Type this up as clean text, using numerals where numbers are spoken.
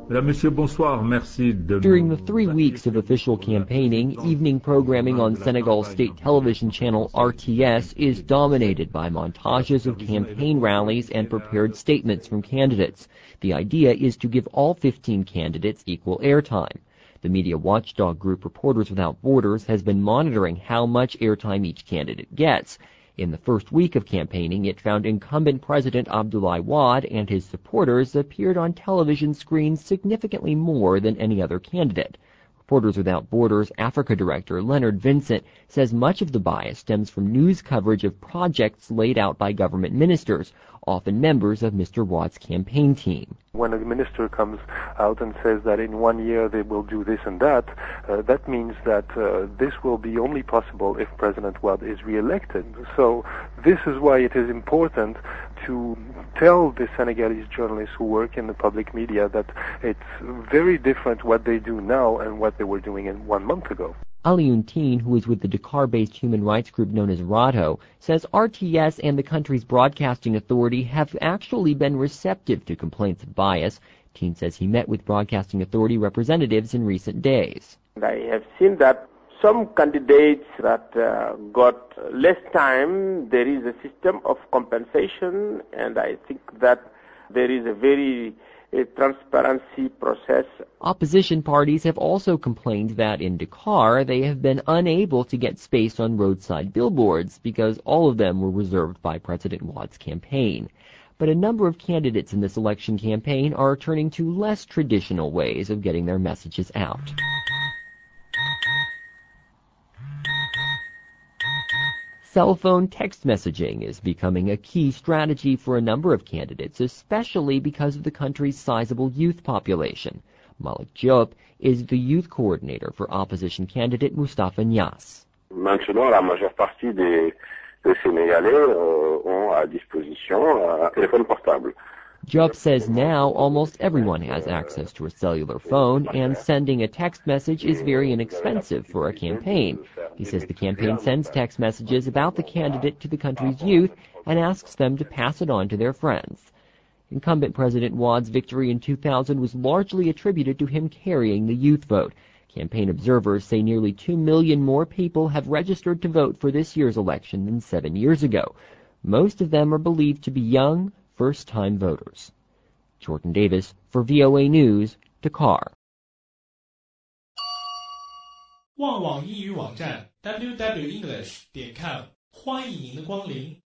Monsieur, bonsoir. Merci de During the 3 weeks of official campaigning, evening programming on Senegal's state television channel RTS is dominated by montages of campaign rallies and prepared statements from candidates. The idea is to give all 15 candidates equal airtime. The media watchdog group Reporters Without Borders has been monitoring how much airtime each candidate gets. In the first week of campaigning, it found incumbent President Abdoulaye Wade and his supporters appeared on television screens significantly more than any other candidate. Reporters Without Borders Africa Director Leonard Vincent says much of the bias stems from news coverage of projects laid out by government ministers, often members of Mr. Wade's campaign team. When a minister comes out and says that in 1 year they will do this and that, that means that this will be only possible if President Wade is re-elected. So this is why it is important to tell the Senegalese journalists who work in the public media that it's very different what they do now and what they were doing 1 month ago. Alioune Tine, who is with the Dakar-based human rights group known as RADO, says RTS and the country's broadcasting authority have actually been receptive to complaints of bias. Tine says he met with broadcasting authority representatives in recent days. I have seen that some candidates that got less time, there is a system of compensation, and I think that there is a very transparency process. Opposition parties have also complained that in Dakar they have been unable to get space on roadside billboards because all of them were reserved by President Wade's campaign. But a number of candidates in this election campaign are turning to less traditional ways of getting their messages out. Cell phone text messaging is becoming a key strategy for a number of candidates, especially because of the country's sizable youth population. Malik Diop is the youth coordinator for opposition candidate Moustapha Niasse. Maintenant, la majeure partie des Sénégalais ont à disposition un téléphone portable. Diop says now almost everyone has access to a cellular phone, and sending a text message is very inexpensive for a campaign. He says the campaign sends text messages about the candidate to the country's youth and asks them to pass it on to their friends. Incumbent President Wade's victory in 2000 was largely attributed to him carrying the youth vote. Campaign observers say nearly 2 million more people have registered to vote for this year's election than 7 years ago. Most of them are believed to be young, first-time voters. Jordan Davis for VOA News, Dakar. 旺网英语网站 www.english.com 欢迎您的光临。